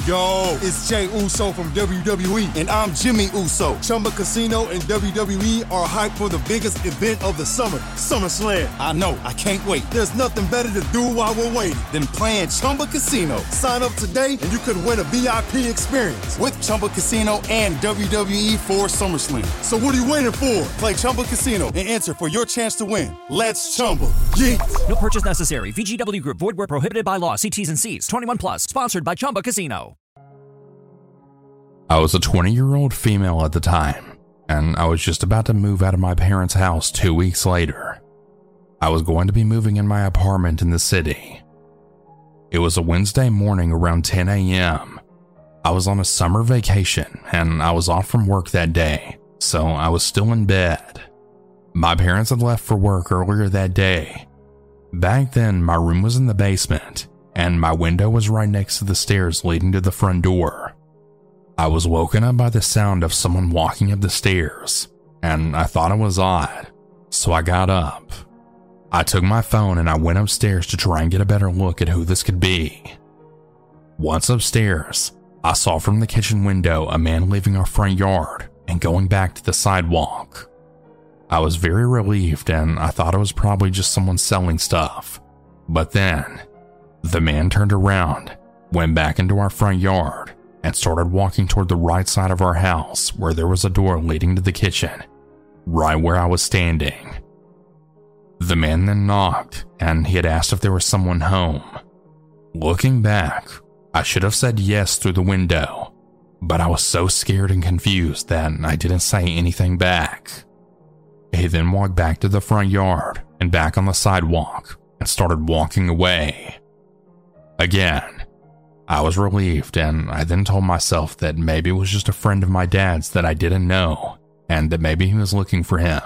Yo, it's Jay Uso from WWE, and I'm Jimmy Uso. Chumba Casino and WWE are hyped for the biggest event of the summer, SummerSlam. I know, I can't wait. There's nothing better to do while we're waiting than playing Chumba Casino. Sign up today and you could win a VIP experience with Chumba Casino and WWE for SummerSlam. So what are you waiting for? Play Chumba Casino and enter for your chance to win. Let's Chumba. Yeet. No purchase necessary. VGW Group. Void where prohibited by law. See T's and C's. 21 plus. Sponsored by Chumba Casino. I was a 20-year-old female at the time, and I was just about to move out of my parents' house 2 weeks later. I was going to be moving in my apartment in the city. It was a Wednesday morning around 10 a.m. I was on a summer vacation, and I was off from work that day, so I was still in bed. My parents had left for work earlier that day. Back then, my room was in the basement, and my window was right next to the stairs leading to the front door. I was woken up by the sound of someone walking up the stairs, and I thought it was odd, so I got up. I took my phone and I went upstairs to try and get a better look at who this could be. Once upstairs, I saw from the kitchen window a man leaving our front yard and going back to the sidewalk. I was very relieved and I thought it was probably just someone selling stuff, but then the man turned around, went back into our front yard, and started walking toward the right side of our house where there was a door leading to the kitchen, right where I was standing. The man then knocked, and he had asked if there was someone home. Looking back, I should have said yes through the window, but I was so scared and confused that I didn't say anything back. He then walked back to the front yard and back on the sidewalk and started walking away. Again, I was relieved, and I then told myself that maybe it was just a friend of my dad's that I didn't know, and that maybe he was looking for him.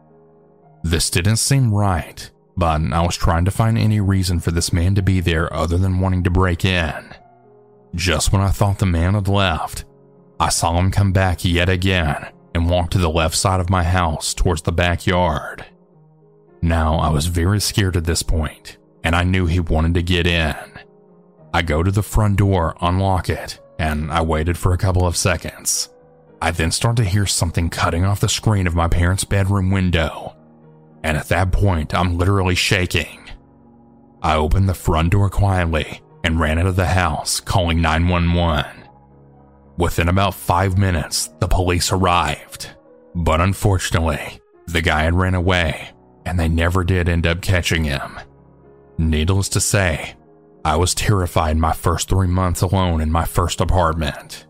This didn't seem right, but I was trying to find any reason for this man to be there other than wanting to break in. Just when I thought the man had left, I saw him come back yet again and walk to the left side of my house towards the backyard. Now, I was very scared at this point, and I knew he wanted to get in. I go to the front door, unlock it, and I waited for a couple of seconds. I then start to hear something cutting off the screen of my parents' bedroom window, and at that point, I'm literally shaking. I opened the front door quietly and ran out of the house, calling 911. Within about 5 minutes, the police arrived, but unfortunately, the guy had ran away, and they never did end up catching him. Needless to say, I was terrified my first 3 months alone in my first apartment.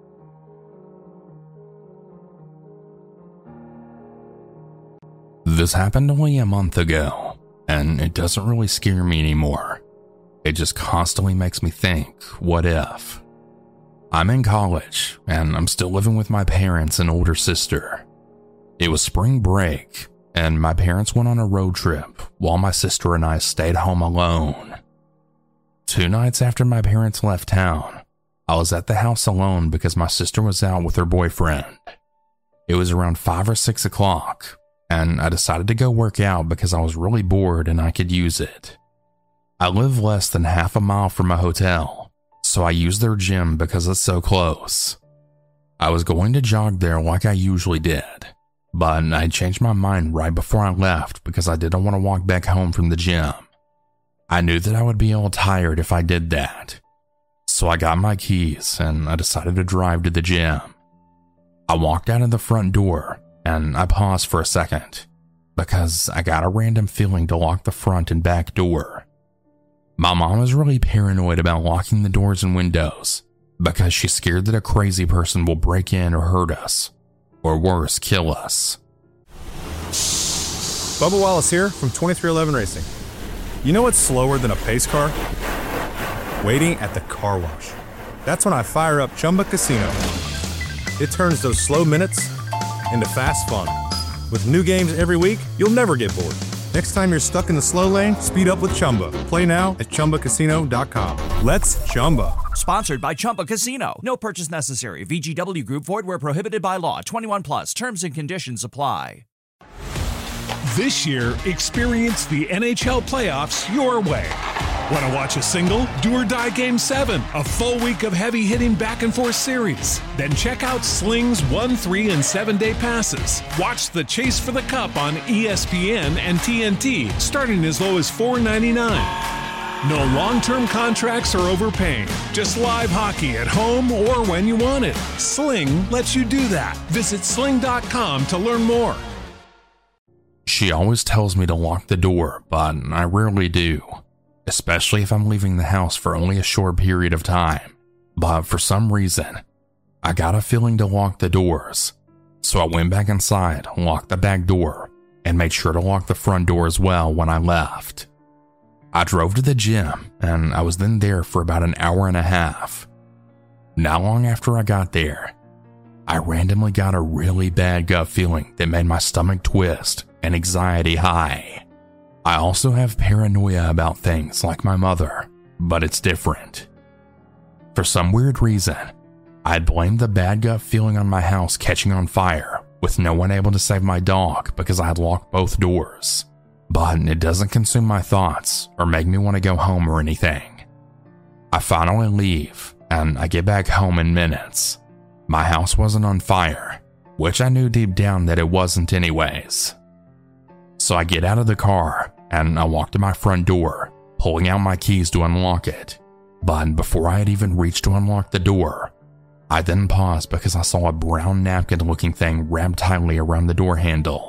This happened only a month ago, and it doesn't really scare me anymore. It just constantly makes me think, what if? I'm in college, and I'm still living with my parents and older sister. It was spring break, and my parents went on a road trip while my sister and I stayed home alone. 2 nights after my parents left town, I was at the house alone because my sister was out with her boyfriend. It was around 5 or 6 o'clock, and I decided to go work out because I was really bored and I could use it. I live less than half a mile from a hotel, so I used their gym because it's so close. I was going to jog there like I usually did, but I changed my mind right before I left because I didn't want to walk back home from the gym. I knew that I would be all tired if I did that. So I got my keys and I decided to drive to the gym. I walked out of the front door and I paused for a second because I got a random feeling to lock the front and back door. My mom was really paranoid about locking the doors and windows because she's scared that a crazy person will break in or hurt us, or worse, kill us. Bubba Wallace here from 2311 Racing. You know what's slower than a pace car? Waiting at the car wash. That's when I fire up Chumba Casino. It turns those slow minutes into fast fun. With new games every week, you'll never get bored. Next time you're stuck in the slow lane, speed up with Chumba. Play now at ChumbaCasino.com. Let's Chumba. Sponsored by Chumba Casino. No purchase necessary. VGW Group. Void where prohibited by law. 21 plus. Terms and conditions apply. This year, experience the NHL playoffs your way. Want to watch a single? Do or Die Game 7, a full week of heavy-hitting back-and-forth series. Then check out Sling's 1, 3, and 7-day passes. Watch the Chase for the Cup on ESPN and TNT, starting as low as $4.99. No long-term contracts or overpaying. Just live hockey at home or when you want it. Sling lets you do that. Visit sling.com to learn more. She always tells me to lock the door, but I rarely do, especially if I'm leaving the house for only a short period of time. But for some reason, I got a feeling to lock the doors. So I went back inside, locked the back door, and made sure to lock the front door as well when I left. I drove to the gym, and I was then there for about an hour and a half. Not long after I got there, I randomly got a really bad gut feeling that made my stomach twist and anxiety high. I also have paranoia about things like my mother, but it's different. For some weird reason, I'd blamed the bad gut feeling on my house catching on fire, with no one able to save my dog because I had locked both doors. But it doesn't consume my thoughts or make me want to go home or anything. I finally leave, and I get back home in minutes. My house wasn't on fire, which I knew deep down that it wasn't anyways. So I get out of the car, and I walk to my front door, pulling out my keys to unlock it. But before I had even reached to unlock the door, I then paused because I saw a brown napkin-looking thing wrapped tightly around the door handle.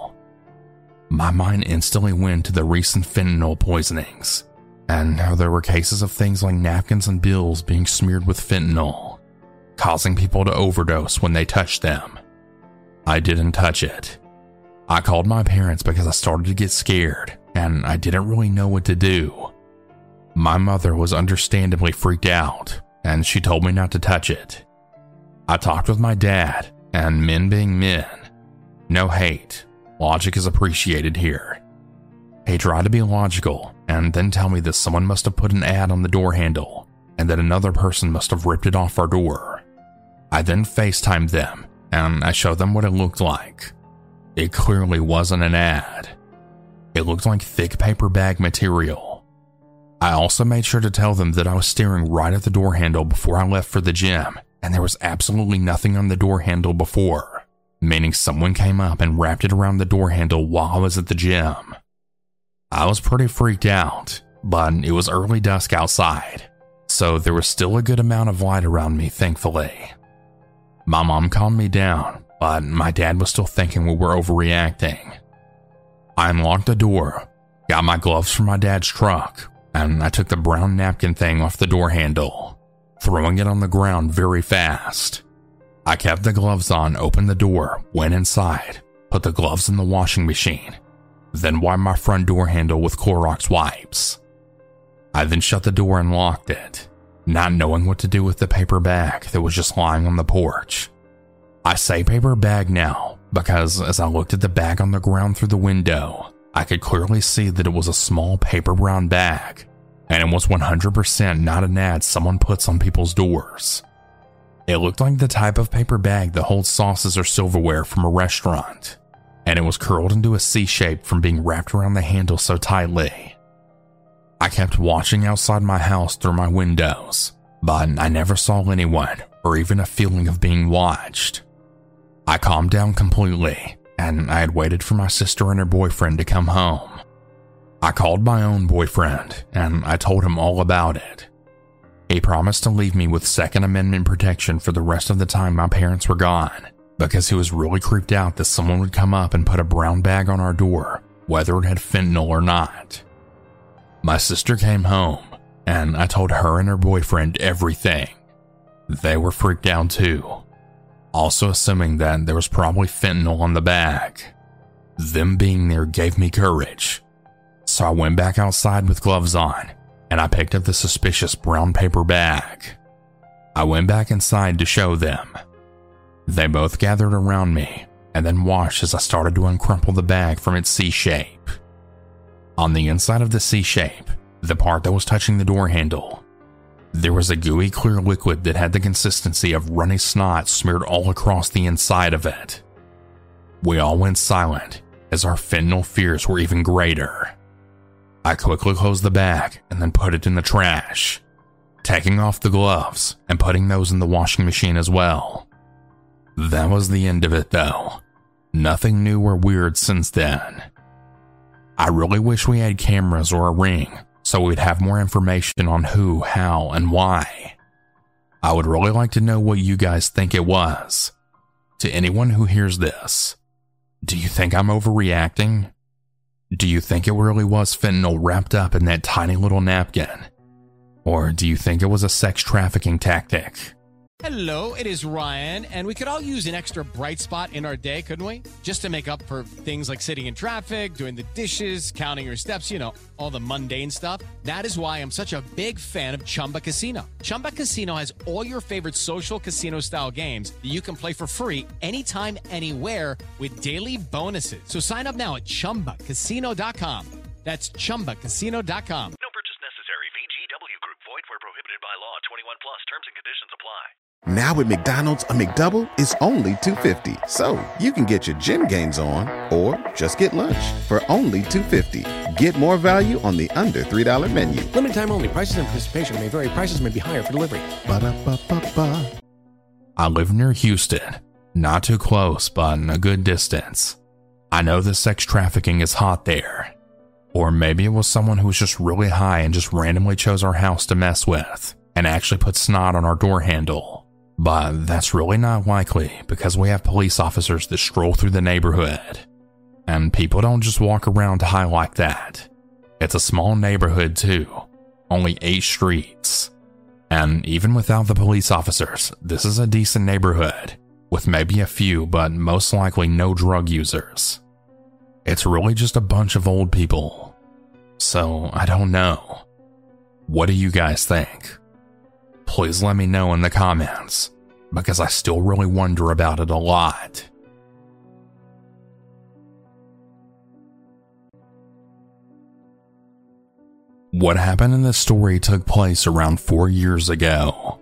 My mind instantly went to the recent fentanyl poisonings, and how there were cases of things like napkins and bills being smeared with fentanyl, causing people to overdose when they touched them. I didn't touch it. I called my parents because I started to get scared, and I didn't really know what to do. My mother was understandably freaked out, and she told me not to touch it. I talked with my dad, and men being men, no hate, logic is appreciated here. He tried to be logical and then tell me that someone must have put an ad on the door handle and that another person must have ripped it off our door. I then FaceTimed them and I showed them what it looked like. It clearly wasn't an ad. It looked like thick paper bag material. I also made sure to tell them that I was staring right at the door handle before I left for the gym, and there was absolutely nothing on the door handle before, meaning someone came up and wrapped it around the door handle while I was at the gym. I was pretty freaked out, but it was early dusk outside, so there was still a good amount of light around me, thankfully. My mom calmed me down, but my dad was still thinking we were overreacting. I unlocked the door, got my gloves from my dad's truck, and I took the brown napkin thing off the door handle, throwing it on the ground very fast. I kept the gloves on, opened the door, went inside, put the gloves in the washing machine, then wiped my front door handle with Clorox wipes. I then shut the door and locked it, not knowing what to do with the paper bag that was just lying on the porch. I say paper bag now because as I looked at the bag on the ground through the window, I could clearly see that it was a small paper brown bag, and it was 100% not an ad someone puts on people's doors. It looked like the type of paper bag that holds sauces or silverware from a restaurant, and it was curled into a C shape from being wrapped around the handle so tightly. I kept watching outside my house through my windows, but I never saw anyone or even a feeling of being watched. I calmed down completely, and I had waited for my sister and her boyfriend to come home. I called my own boyfriend, and I told him all about it. He promised to leave me with Second Amendment protection for the rest of the time my parents were gone, because he was really creeped out that someone would come up and put a brown bag on our door, whether it had fentanyl or not. My sister came home, and I told her and her boyfriend everything. They were freaked out too, also assuming that there was probably fentanyl on the bag. Them being there gave me courage, so I went back outside with gloves on, and I picked up the suspicious brown paper bag. I went back inside to show them. They both gathered around me and then watched as I started to uncrumple the bag from its C shape. On the inside of the C shape, the part that was touching the door handle, there was a gooey clear liquid that had the consistency of runny snot smeared all across the inside of it. We all went silent as our fentanyl fears were even greater. I quickly closed the bag and then put it in the trash, taking off the gloves and putting those in the washing machine as well. That was the end of it though. Nothing new or weird since then. I really wish we had cameras or a ring so we'd have more information on who, how, and why. I would really like to know what you guys think it was. To anyone who hears this, do you think I'm overreacting? Do you think it really was fentanyl wrapped up in that tiny little napkin? Or do you think it was a sex trafficking tactic? Hello, it is Ryan, and we could all use an extra bright spot in our day, couldn't we? Just to make up for things like sitting in traffic, doing the dishes, counting your steps, all the mundane stuff. That is why I'm such a big fan of Chumba Casino. Chumba Casino has all your favorite social casino-style games that you can play for free anytime, anywhere with daily bonuses. So sign up now at ChumbaCasino.com. That's ChumbaCasino.com. No purchase necessary. VGW Group. Void where prohibited by law. 21 plus. Terms and conditions apply. Now at McDonald's, a McDouble is only $2.50. So you can get your gym gains on or just get lunch for only $2.50. Get more value on the under $3 menu. Limited time only. Prices and participation may vary. Prices may be higher for delivery. Ba-da-ba-ba-ba. I live near Houston. Not too close, but a good distance. I know the sex trafficking is hot there. Or maybe it was someone who was just really high and just randomly chose our house to mess with and actually put snot on our door handle. But that's really not likely because we have police officers that stroll through the neighborhood. And people don't just walk around high like that. It's a small neighborhood too, only 8 streets. And even without the police officers, this is a decent neighborhood with maybe a few, but most likely no drug users. It's really just a bunch of old people. So I don't know. What do you guys think? Please let me know in the comments, because I still really wonder about it a lot. What happened in this story took place around 4 years ago.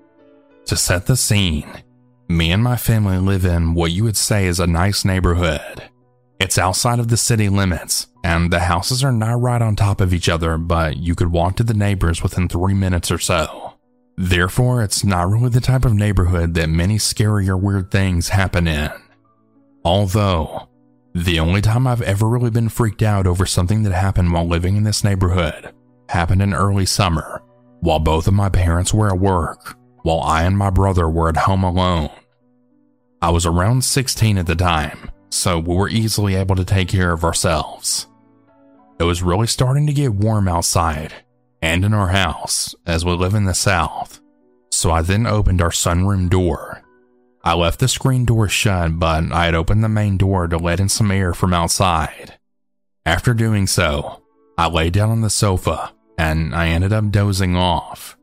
To set the scene, me and my family live in what you would say is a nice neighborhood. It's outside of the city limits, and the houses are not right on top of each other, but you could walk to the neighbors within 3 minutes or so. Therefore, it's not really the type of neighborhood that many scary or weird things happen in. Although, the only time I've ever really been freaked out over something that happened while living in this neighborhood happened in early summer, while both of my parents were at work, while I and my brother were at home alone. I was around 16 at the time, so we were easily able to take care of ourselves. It was really starting to get warm outside and in our house, as we live in the South, so I then opened our sunroom door. I left the screen door shut, but I had opened the main door to let in some air from outside. After doing so, I lay down on the sofa, and I ended up dozing off.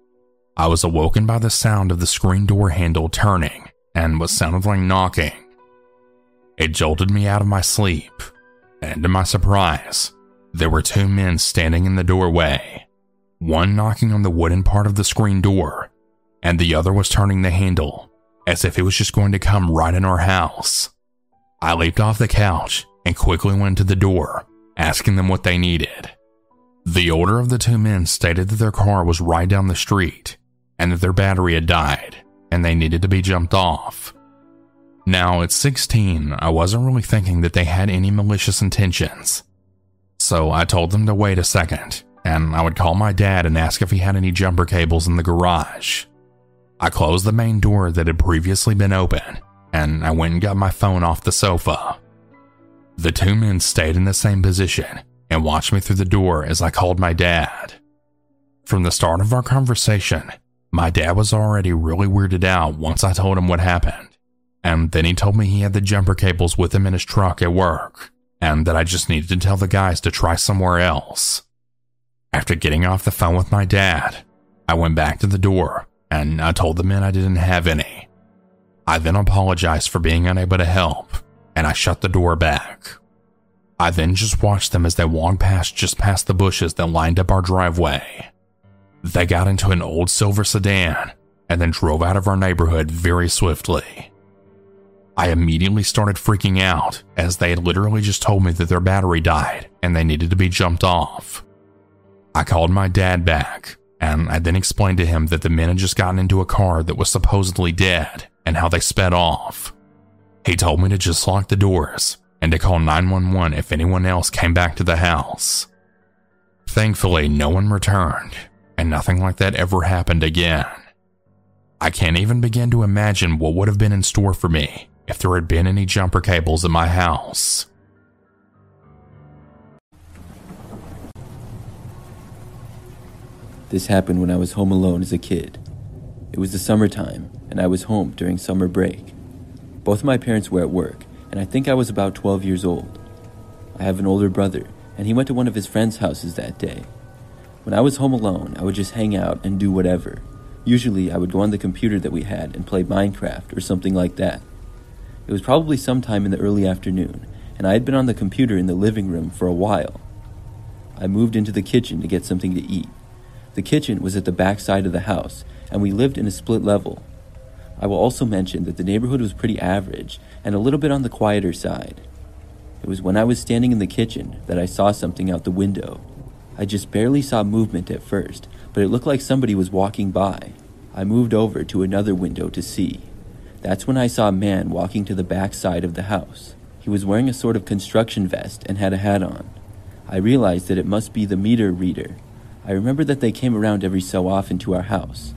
I was awoken by the sound of the screen door handle turning, and what sounded like knocking. It jolted me out of my sleep, and to my surprise, there were 2 men standing in the doorway. One knocking on the wooden part of the screen door, and the other was turning the handle, as if it was just going to come right in our house. I leaped off the couch and quickly went to the door, asking them what they needed. The older of the 2 men stated that their car was right down the street, and that their battery had died, and they needed to be jumped off. Now, at 16, I wasn't really thinking that they had any malicious intentions. So I told them to wait a second, and I would call my dad and ask if he had any jumper cables in the garage. I closed the main door that had previously been open, and I went and got my phone off the sofa. The 2 men stayed in the same position and watched me through the door as I called my dad. From the start of our conversation, my dad was already really weirded out once I told him what happened, and then he told me he had the jumper cables with him in his truck at work, and that I just needed to tell the guys to try somewhere else. After getting off the phone with my dad, I went back to the door and I told the men I didn't have any. I then apologized for being unable to help, and I shut the door back. I then just watched them as they walked just past the bushes that lined up our driveway. They got into an old silver sedan and then drove out of our neighborhood very swiftly. I immediately started freaking out as they had literally just told me that their battery died and they needed to be jumped off. I called my dad back, and I then explained to him that the men had just gotten into a car that was supposedly dead and how they sped off. He told me to just lock the doors and to call 911 if anyone else came back to the house. Thankfully, no one returned, and nothing like that ever happened again. I can't even begin to imagine what would have been in store for me if there had been any jumper cables in my house. This happened when I was home alone as a kid. It was the summertime, and I was home during summer break. Both of my parents were at work, and I think I was about 12 years old. I have an older brother, and he went to one of his friends' houses that day. When I was home alone, I would just hang out and do whatever. Usually, I would go on the computer that we had and play Minecraft or something like that. It was probably sometime in the early afternoon, and I had been on the computer in the living room for a while. I moved into the kitchen to get something to eat. The kitchen was at the back side of the house, and we lived in a split level. I will also mention that the neighborhood was pretty average and a little bit on the quieter side. It was when I was standing in the kitchen that I saw something out the window. I just barely saw movement at first, but it looked like somebody was walking by. I moved over to another window to see. That's when I saw a man walking to the back side of the house. He was wearing a sort of construction vest and had a hat on. I realized that it must be the meter reader. I remember that they came around every so often to our house.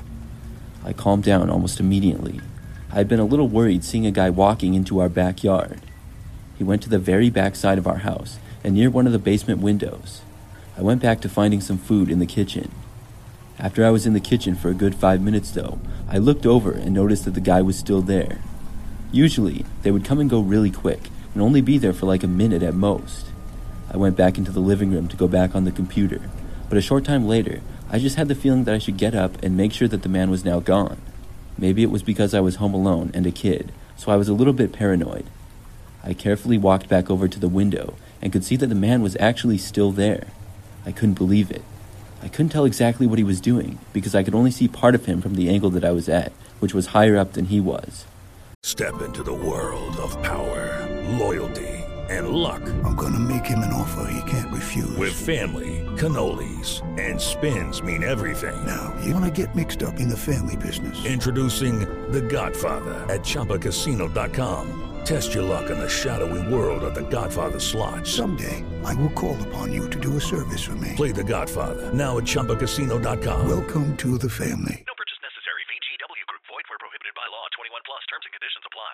I calmed down almost immediately. I had been a little worried seeing a guy walking into our backyard. He went to the very back side of our house and near one of the basement windows. I went back to finding some food in the kitchen. After I was in the kitchen for a good 5 minutes though, I looked over and noticed that the guy was still there. Usually, they would come and go really quick and only be there for like a minute at most. I went back into the living room to go back on the computer. But a short time later, I just had the feeling that I should get up and make sure that the man was now gone. Maybe it was because I was home alone and a kid, so I was a little bit paranoid. I carefully walked back over to the window and could see that the man was actually still there. I couldn't believe it. I couldn't tell exactly what he was doing because I could only see part of him from the angle that I was at, which was higher up than he was. Step into the world of power, loyalty, and luck. I'm gonna make him an offer he can't refuse. With family, cannolis, and spins mean everything. Now, you wanna get mixed up in the family business. Introducing The Godfather at ChumbaCasino.com. Test your luck in the shadowy world of The Godfather slot. Someday, I will call upon you to do a service for me. Play The Godfather now at ChumbaCasino.com. Welcome to the family. No purchase necessary. VGW Group. Void where prohibited by law. 21 plus. Terms and conditions apply.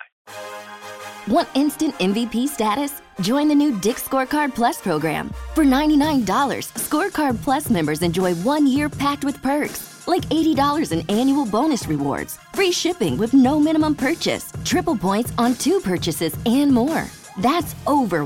Want instant MVP status? Join the new Dick's Scorecard Plus program. For $99, Scorecard Plus members enjoy 1 year packed with perks, like $80 in annual bonus rewards, free shipping with no minimum purchase, triple points on 2 purchases, and more. That's over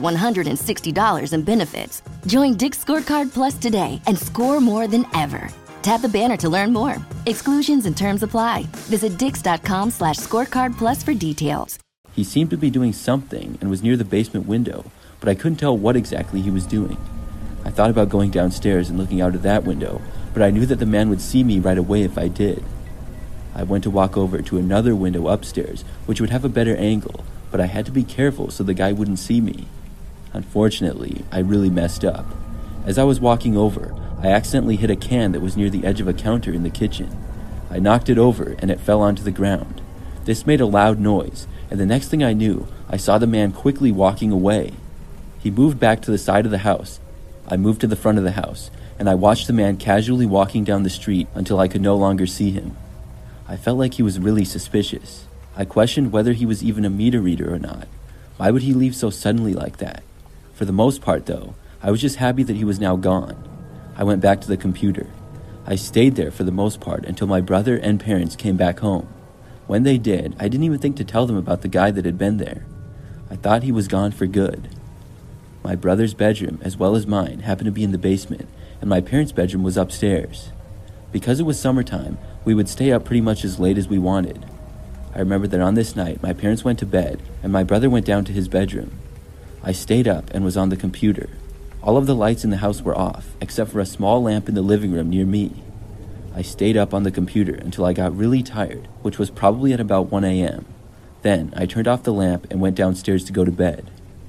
$160 in benefits. Join Dick's Scorecard Plus today and score more than ever. Tap the banner to learn more. Exclusions and terms apply. Visit dix.com/scorecard plus for details. He seemed to be doing something and was near the basement window, but I couldn't tell what exactly he was doing. I thought about going downstairs and looking out of that window, but I knew that the man would see me right away if I did. I went to walk over to another window upstairs, which would have a better angle, but I had to be careful so the guy wouldn't see me. Unfortunately, I really messed up. As I was walking over, I accidentally hit a can that was near the edge of a counter in the kitchen. I knocked it over and it fell onto the ground. This made a loud noise, and the next thing I knew, I saw the man quickly walking away. He moved back to the side of the house. I moved to the front of the house, and I watched the man casually walking down the street until I could no longer see him. I felt like he was really suspicious. I questioned whether he was even a meter reader or not. Why would he leave so suddenly like that? For the most part, though, I was just happy that he was now gone. I went back to the computer. I stayed there for the most part until my brother and parents came back home. When they did, I didn't even think to tell them about the guy that had been there. I thought he was gone for good. My brother's bedroom, as well as mine, happened to be in the basement, and my parents' bedroom was upstairs. Because it was summertime, we would stay up pretty much as late as we wanted. I remember that on this night, my parents went to bed, and my brother went down to his bedroom. I stayed up and was on the computer. All of the lights in the house were off, except for a small lamp in the living room near me. I stayed up on the computer until I got really tired, which was probably at about 1 a.m. Then I turned off the lamp and went downstairs to go to bed.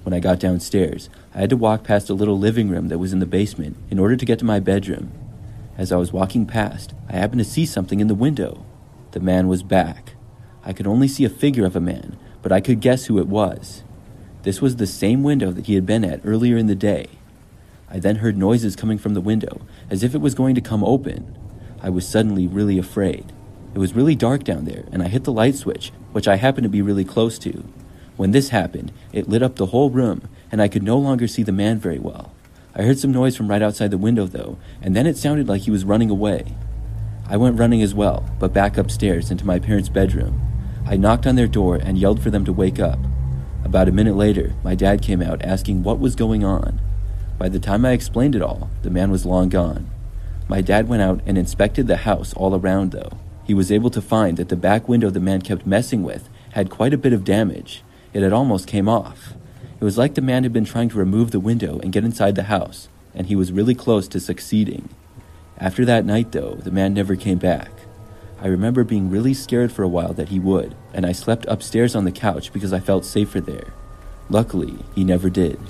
When I got downstairs, I had to walk past a little living room that was in the basement in order to get to my bedroom. As I was walking past, I happened to see something in the window. The man was back. I could only see a figure of a man, but I could guess who it was. This was the same window that he had been at earlier in the day. I then heard noises coming from the window, as if it was going to come open. I was suddenly really afraid. It was really dark down there, and I hit the light switch, which I happened to be really close to. When this happened, it lit up the whole room, and I could no longer see the man very well. I heard some noise from right outside the window, though, and then it sounded like he was running away. I went running as well, but back upstairs into my parents' bedroom. I knocked on their door and yelled for them to wake up. About a minute later, my dad came out asking what was going on. By the time I explained it all, the man was long gone. My dad went out and inspected the house all around, though. He was able to find that the back window the man kept messing with had quite a bit of damage. It had almost came off. It was like the man had been trying to remove the window and get inside the house, and he was really close to succeeding. After that night, though, the man never came back. I remember being really scared for a while that he would, and I slept upstairs on the couch because I felt safer there. Luckily, he never did.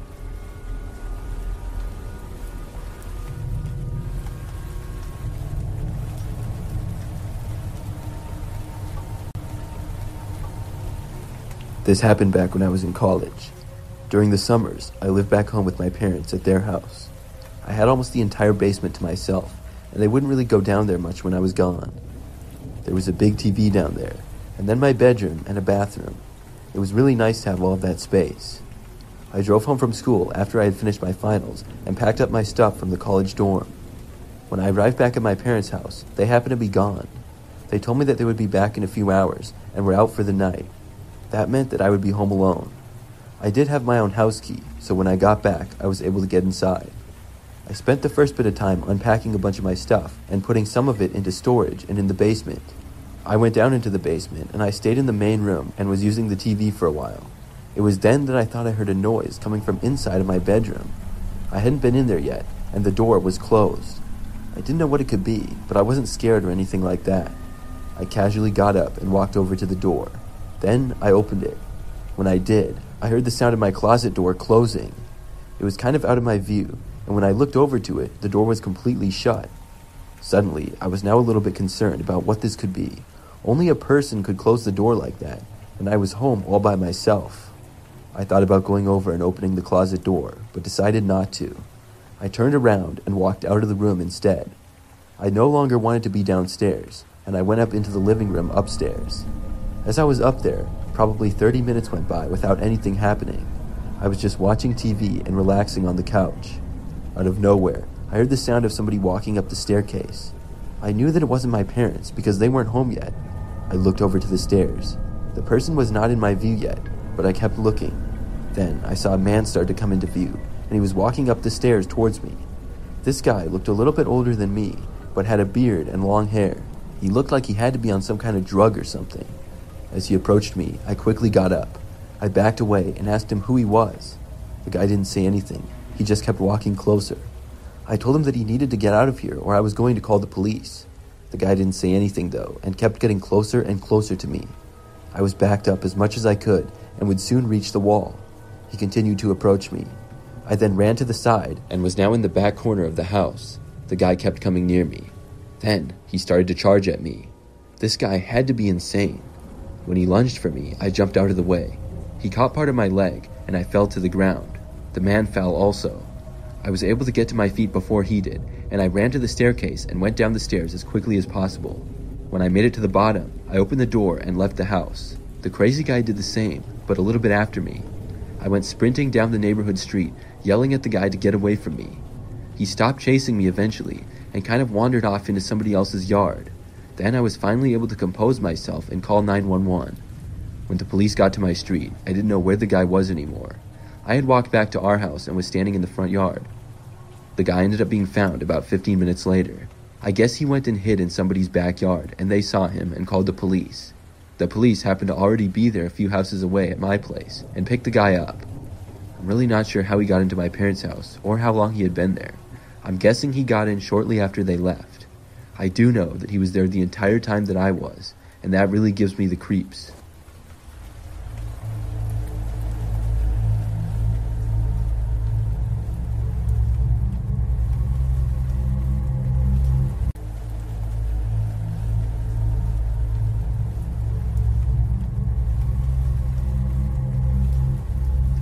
This happened back when I was in college. During the summers, I lived back home with my parents at their house. I had almost the entire basement to myself, and they wouldn't really go down there much when I was gone. There was a big TV down there, and then my bedroom and a bathroom. It was really nice to have all of that space. I drove home from school after I had finished my finals and packed up my stuff from the college dorm. When I arrived back at my parents' house, they happened to be gone. They told me that they would be back in a few hours and were out for the night. That meant that I would be home alone. I did have my own house key, so when I got back, I was able to get inside. I spent the first bit of time unpacking a bunch of my stuff and putting some of it into storage and in the basement. I went down into the basement and I stayed in the main room and was using the TV for a while. It was then that I thought I heard a noise coming from inside of my bedroom. I hadn't been in there yet, and the door was closed. I didn't know what it could be, but I wasn't scared or anything like that. I casually got up and walked over to the door. Then I opened it. When I did, I heard the sound of my closet door closing. It was kind of out of my view, and when I looked over to it, the door was completely shut. Suddenly, I was now a little bit concerned about what this could be. Only a person could close the door like that, and I was home all by myself. I thought about going over and opening the closet door, but decided not to. I turned around and walked out of the room instead. I no longer wanted to be downstairs, and I went up into the living room upstairs. As I was up there, probably 30 minutes went by without anything happening. I was just watching TV and relaxing on the couch. Out of nowhere, I heard the sound of somebody walking up the staircase. I knew that it wasn't my parents because they weren't home yet. I looked over to the stairs. The person was not in my view yet, but I kept looking. Then I saw a man start to come into view, and he was walking up the stairs towards me. This guy looked a little bit older than me, but had a beard and long hair. He looked like he had to be on some kind of drug or something. As he approached me, I quickly got up. I backed away and asked him who he was. The guy didn't say anything. He just kept walking closer. I told him that he needed to get out of here or I was going to call the police. The guy didn't say anything though and kept getting closer and closer to me. I was backed up as much as I could and would soon reach the wall. He continued to approach me. I then ran to the side and was now in the back corner of the house. The guy kept coming near me. Then he started to charge at me. This guy had to be insane. When he lunged for me, I jumped out of the way. He caught part of my leg, and I fell to the ground. The man fell also. I was able to get to my feet before he did, and I ran to the staircase and went down the stairs as quickly as possible. When I made it to the bottom, I opened the door and left the house. The crazy guy did the same, but a little bit after me. I went sprinting down the neighborhood street, yelling at the guy to get away from me. He stopped chasing me eventually, and kind of wandered off into somebody else's yard. Then I was finally able to compose myself and call 911. When the police got to my street, I didn't know where the guy was anymore. I had walked back to our house and was standing in the front yard. The guy ended up being found about 15 minutes later. I guess he went and hid in somebody's backyard, and they saw him and called the police. The police happened to already be there a few houses away at my place and picked the guy up. I'm really not sure how he got into my parents' house or how long he had been there. I'm guessing he got in shortly after they left. I do know that he was there the entire time that I was, and that really gives me the creeps.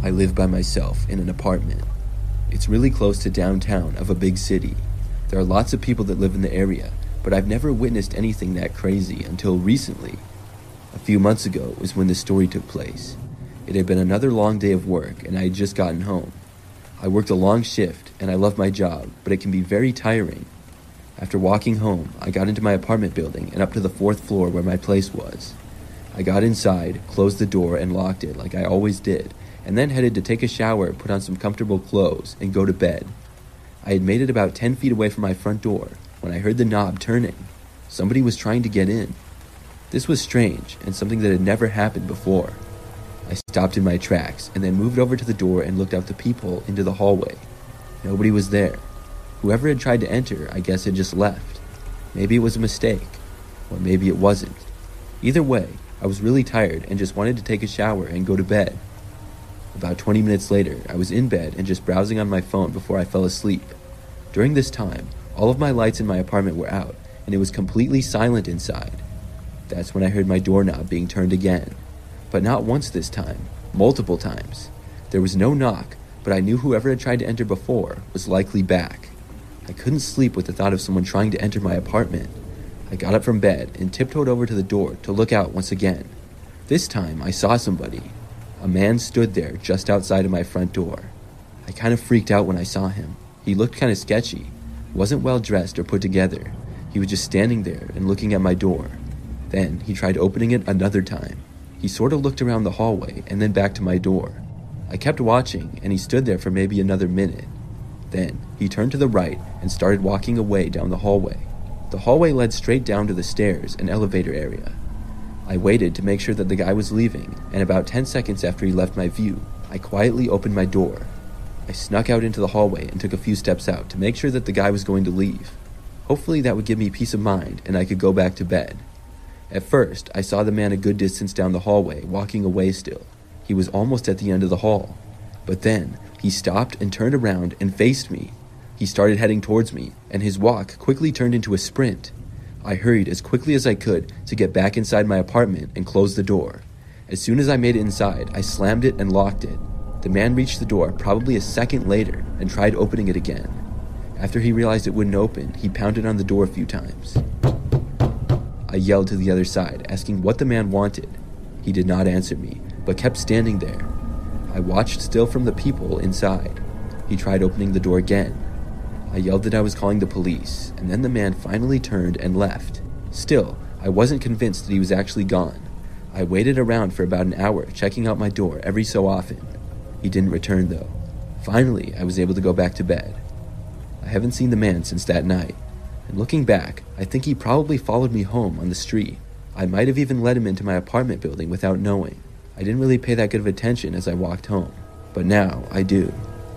I live by myself in an apartment. It's really close to downtown of a big city. There are lots of people that live in the area, but I've never witnessed anything that crazy until recently. A few months ago was when this story took place. It had been another long day of work, and I had just gotten home. I worked a long shift, and I love my job, but it can be very tiring. After walking home, I got into my apartment building and up to the 4th floor where my place was. I got inside, closed the door, and locked it like I always did, and then headed to take a shower, put on some comfortable clothes, and go to bed. I had made it about 10 feet away from my front door when I heard the knob turning. Somebody was trying to get in. This was strange and something that had never happened before. I stopped in my tracks and then moved over to the door and looked out the peephole into the hallway. Nobody was there. Whoever had tried to enter, I guess, had just left. Maybe it was a mistake, or maybe it wasn't. Either way, I was really tired and just wanted to take a shower and go to bed. About 20 minutes later, I was in bed and just browsing on my phone before I fell asleep. During this time, all of my lights in my apartment were out, and it was completely silent inside. That's when I heard my doorknob being turned again. But not once this time, multiple times. There was no knock, but I knew whoever had tried to enter before was likely back. I couldn't sleep with the thought of someone trying to enter my apartment. I got up from bed and tiptoed over to the door to look out once again. This time, I saw somebody. A man stood there just outside of my front door. I kind of freaked out when I saw him. He looked kind of sketchy. Wasn't well dressed or put together. He was just standing there and looking at my door. Then he tried opening it another time. He sort of looked around the hallway and then back to my door. I kept watching and he stood there for maybe another minute. Then he turned to the right and started walking away down the hallway. The hallway led straight down to the stairs and elevator area. I waited to make sure that the guy was leaving, and about 10 seconds after he left my view, I quietly opened my door. I snuck out into the hallway and took a few steps out to make sure that the guy was going to leave. Hopefully that would give me peace of mind and I could go back to bed. At first, I saw the man a good distance down the hallway, walking away still. He was almost at the end of the hall. But then, he stopped and turned around and faced me. He started heading towards me, and his walk quickly turned into a sprint. I hurried as quickly as I could to get back inside my apartment and close the door. As soon as I made it inside, I slammed it and locked it. The man reached the door probably a second later and tried opening it again. After he realized it wouldn't open, he pounded on the door a few times. I yelled to the other side, asking what the man wanted. He did not answer me, but kept standing there. I watched still from the peephole inside. He tried opening the door again. I yelled that I was calling the police, and then the man finally turned and left. Still, I wasn't convinced that he was actually gone. I waited around for about an hour, checking out my door every so often. He didn't return, though. Finally, I was able to go back to bed. I haven't seen the man since that night, and looking back, I think he probably followed me home on the street. I might have even let him into my apartment building without knowing. I didn't really pay that good of attention as I walked home, but now I do.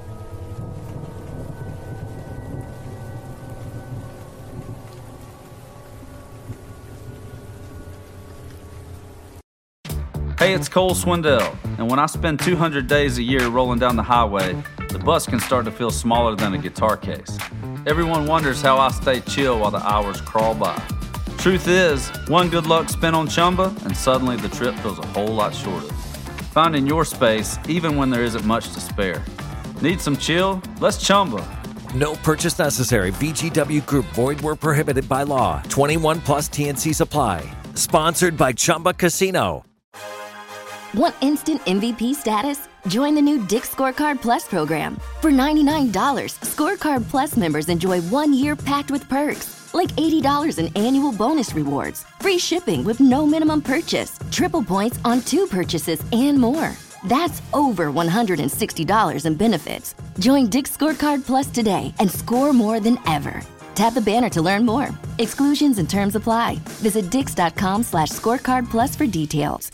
Hey, it's Cole Swindell, and when I spend 200 days a year rolling down the highway, the bus can start to feel smaller than a guitar case. Everyone wonders how I stay chill while the hours crawl by. Truth is, one good luck spin on Chumba, and suddenly the trip feels a whole lot shorter. Finding your space, even when there isn't much to spare. Need some chill? Let's Chumba. No purchase necessary. VGW Group. Void where prohibited by law. 21 plus TNC Supply. Sponsored by Chumba Casino. Want instant MVP status? Join the new Dick's Scorecard Plus program. For $99, Scorecard Plus members enjoy 1 year packed with perks, like $80 in annual bonus rewards, free shipping with no minimum purchase, triple points on 2 purchases, and more. That's over $160 in benefits. Join Dick's Scorecard Plus today and score more than ever. Tap the banner to learn more. Exclusions and terms apply. Visit dix.com/scorecardplus for details.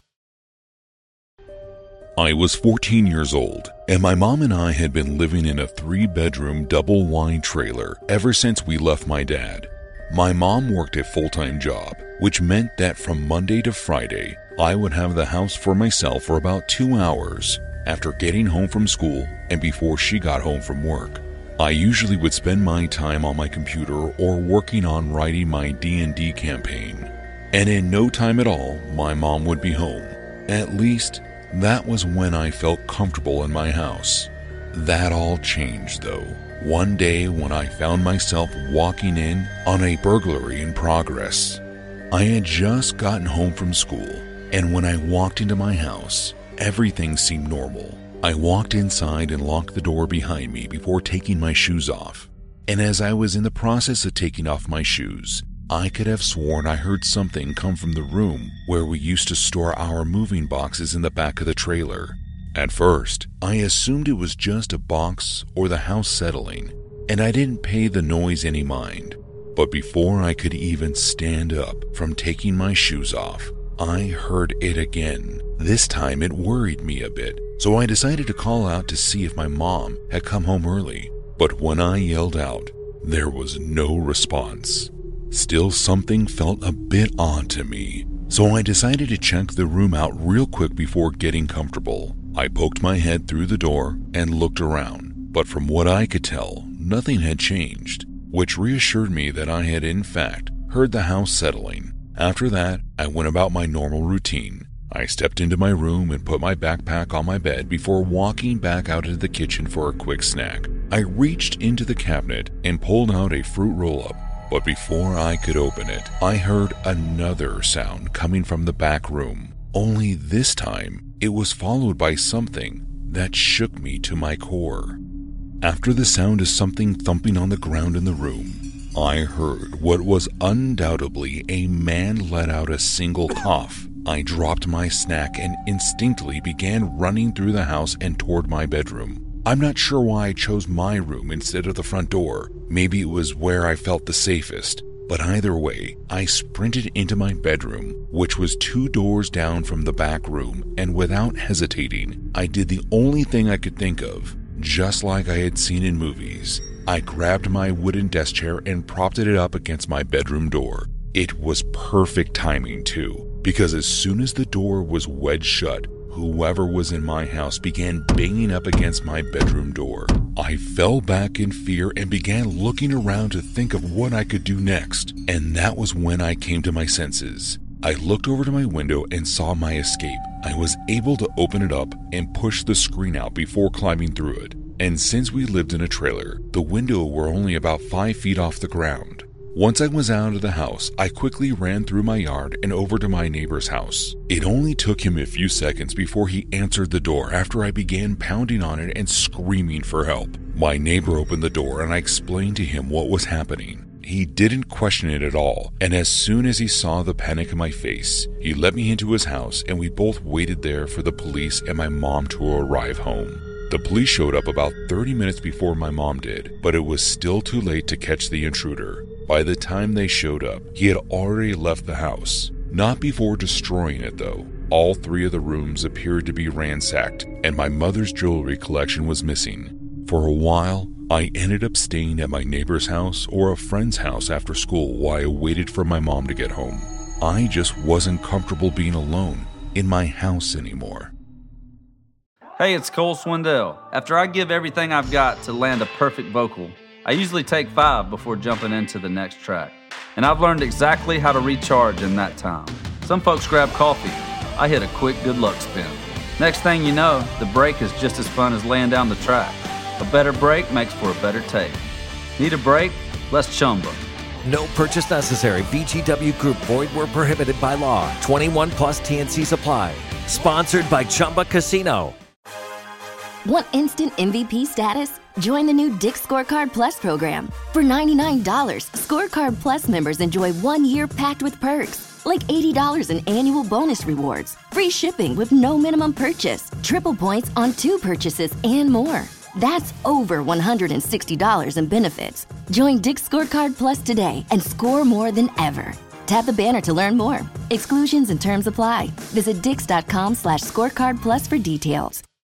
I was 14 years old, and my mom and I had been living in a 3-bedroom double-wide trailer ever since we left my dad. My mom worked a full-time job, which meant that from Monday to Friday, I would have the house for myself for about 2 hours after getting home from school and before she got home from work. I usually would spend my time on my computer or working on writing my D&D campaign, and in no time at all, my mom would be home. At least, That was when I felt comfortable in my house. That all changed, though, one day when I found myself walking in on a burglary in progress. I had just gotten home from school, and when I walked into my house, everything seemed normal. I walked inside and locked the door behind me before taking my shoes off. And as I was in the process of taking off my shoes, I could have sworn I heard something come from the room where we used to store our moving boxes in the back of the trailer. At first, I assumed it was just a box or the house settling, and I didn't pay the noise any mind. But before I could even stand up from taking my shoes off, I heard it again. This time it worried me a bit, so I decided to call out to see if my mom had come home early. But when I yelled out, there was no response. Still, something felt a bit odd to me, so I decided to check the room out real quick before getting comfortable. I poked my head through the door and looked around, but from what I could tell, nothing had changed, which reassured me that I had in fact heard the house settling. After that, I went about my normal routine. I stepped into my room and put my backpack on my bed before walking back out into the kitchen for a quick snack. I reached into the cabinet and pulled out a fruit roll-up, but before I could open it, I heard another sound coming from the back room. Only this time, it was followed by something that shook me to my core. After the sound of something thumping on the ground in the room, I heard what was undoubtedly a man let out a single cough. I dropped my snack and instinctively began running through the house and toward my bedroom. I'm not sure why I chose my room instead of the front door. Maybe it was where I felt the safest. But either way, I sprinted into my bedroom, which was 2 doors down from the back room, and without hesitating, I did the only thing I could think of, just like I had seen in movies. I grabbed my wooden desk chair and propped it up against my bedroom door. It was perfect timing too, because as soon as the door was wedged shut, whoever was in my house began banging up against my bedroom door. I fell back in fear and began looking around to think of what I could do next. And that was when I came to my senses. I looked over to my window and saw my escape. I was able to open it up and push the screen out before climbing through it. And since we lived in a trailer, the window were only about 5 feet off the ground. Once I was out of the house, I quickly ran through my yard and over to my neighbor's house. It only took him a few seconds before he answered the door after I began pounding on it and screaming for help. My neighbor opened the door and I explained to him what was happening. He didn't question it at all, and as soon as he saw the panic in my face, he let me into his house and we both waited there for the police and my mom to arrive home. The police showed up about 30 minutes before my mom did, but it was still too late to catch the intruder. By the time they showed up, he had already left the house. Not before destroying it, though. All 3 of the rooms appeared to be ransacked, and my mother's jewelry collection was missing. For a while, I ended up staying at my neighbor's house or a friend's house after school while I waited for my mom to get home. I just wasn't comfortable being alone in my house anymore. Hey, it's Cole Swindell. After I give everything I've got to land a perfect vocal, I usually take 5 before jumping into the next track. And I've learned exactly how to recharge in that time. Some folks grab coffee. I hit a quick good luck spin. Next thing you know, the break is just as fun as laying down the track. A better break makes for a better take. Need a break? Let's Chumba. No purchase necessary. VGW Group. Void where prohibited by law. 21 plus TNC Supply. Sponsored by Chumba Casino. Want instant MVP status? Join the new Dick's Scorecard Plus program. For $99, Scorecard Plus members enjoy 1 year packed with perks, like $80 in annual bonus rewards, free shipping with no minimum purchase, triple points on 2 purchases, and more. That's over $160 in benefits. Join Dick's Scorecard Plus today and score more than ever. Tap the banner to learn more. Exclusions and terms apply. Visit dix.com/scorecard plus for details.